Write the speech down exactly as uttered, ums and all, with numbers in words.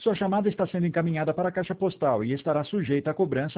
Sua chamada está sendo encaminhada para a caixa postal e estará sujeita a cobrança